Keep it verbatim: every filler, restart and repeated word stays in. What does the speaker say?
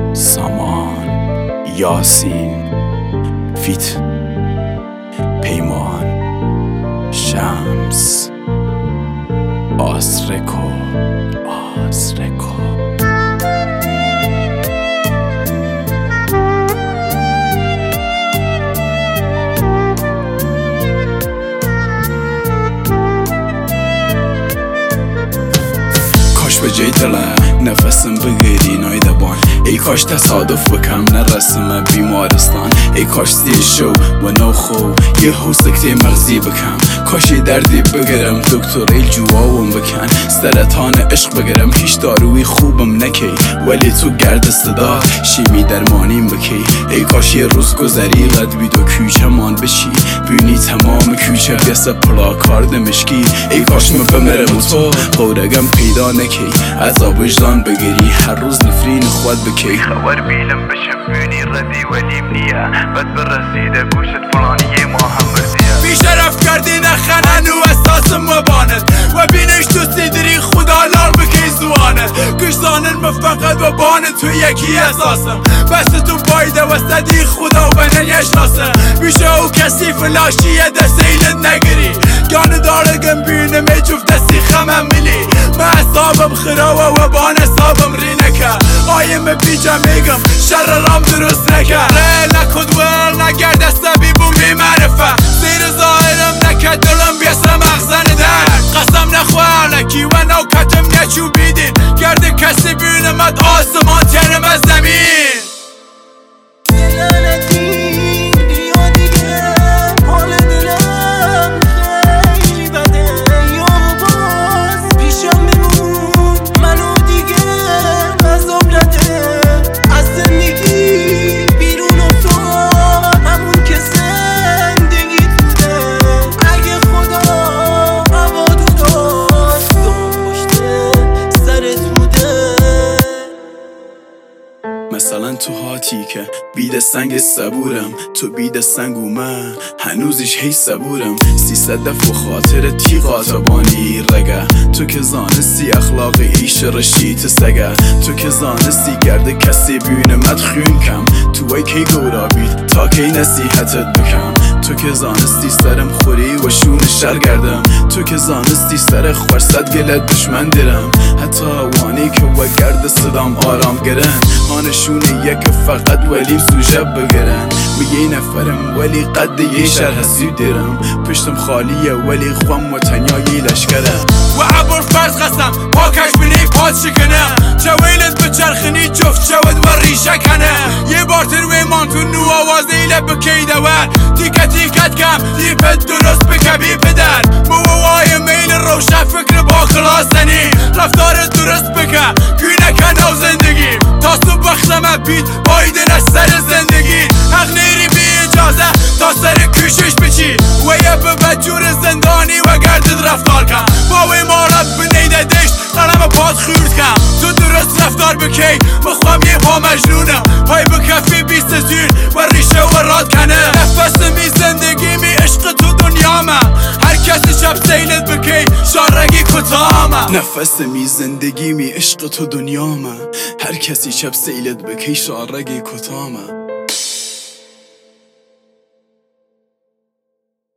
سامان، یاسین، فیت، پیمان، شمس، آسرکو آسرکو کاش به جای دلم نفسم بگیری نایدبان، ای کاش تصادف بکم نرسم بیمارستان، ای کاش زیر شو و نوخو یه هو سکته مغزی بکم، کاش یه دردی بگرم دکتر ای جوابم بکن، سرطان عشق بگرم پیش داروی خوبم نکی، ولی تو گرد صدا شیمی درمانیم بکی، ای کاش یه روز گذری قد بید و کوچه مان بشی بینی تمام کوچه قص پلاکارد مشکی، ای کاش من بمرم و تو قورگم پیدا نکی، عذاب وجدان بگیری هر روز نفرین خود بکی، خبر بیلم بشم بینی ردی ولیم نیه بد برسیده گوشت فلانیه ما هم مرزیه، بی شرف کردی نخنن و احساسم مبانت و بینش تو سیدری خدا لال بکی زوانت، کش زانن مفقد و بانت تو یکی احساسم، بس تو پایده و صدی خدا و بنن یشناسم، بیشه و کسی فلاشیه دستیلت نگیری، گانه دارگم بینم ای جفت دستی خمم ملی، من حسابم خراوه و بان حسابم ری نکه، آیم بیجم میگم شر رام درست نکه، ره نکد ول نگر دسته بیبون بی معرفه، زیر ظاهرم نکه دلم بیسه مغزن درد، قسم نخواه نکی و نوکتم نچو بیدین، گرد کسی بینمت آسمان ترم از زمین. مثلا تو هاتی که بید سنگ صبورم، تو بید سنگ و من هنوزش هی صبورم، سیصد دف و خاطر تیغات بانی رگه، تو که زانستی اخلاق ایش رشیت سگه، تو که زانستی گرده کسی بیونه مدخون کم، تو ای کی گورا بید تا کی نصیحتت بکم، تو که زانستی سرم خوری و شون شر گردم، تو که زانستی سر خورصد گلت دشمن درم، حتی وانی که و گرد صدام آرام گرن، آنشونه یک فقط ولی سوژه بگرن، میگه نفرم ولی قد یه شرح سیدرم، پشتم خالیه ولی خوام و تنیایی لشکرم، و عبر فرض قسم پاکش بینی پاد شکنه، چویلت بچرخنی جفت شود و ریشه کنه، یه بار تروی مان تو نو آوازه ایله بکی دور، تیکه تیکت کم دیپت درست بکبی پدر، مووای میل روشن فکر با خلاصنی، رفتار درست بکه گونه کنو زندگی، تا صبح بخشم بید بایدن از سر زندگی، حق نیری بی اجازه تا سر کشش بچی، و یه به جور زندانی و گردد رفتار کن، باوی مارت بنیده دشت قلم پاد خورد کن، تو درست رفتار بکی مخوام یه پا مجنونم، پای بکفی بیست زیر و ریشه و راد کنه، نفس می زندگی می عشق تو دنیامه، هر کسی شب سیلت بکی شارگی کتامه، نفس می زندگی می عشق تو دنیامه، هر کسی شب سیلت بکی شارگی کتامه.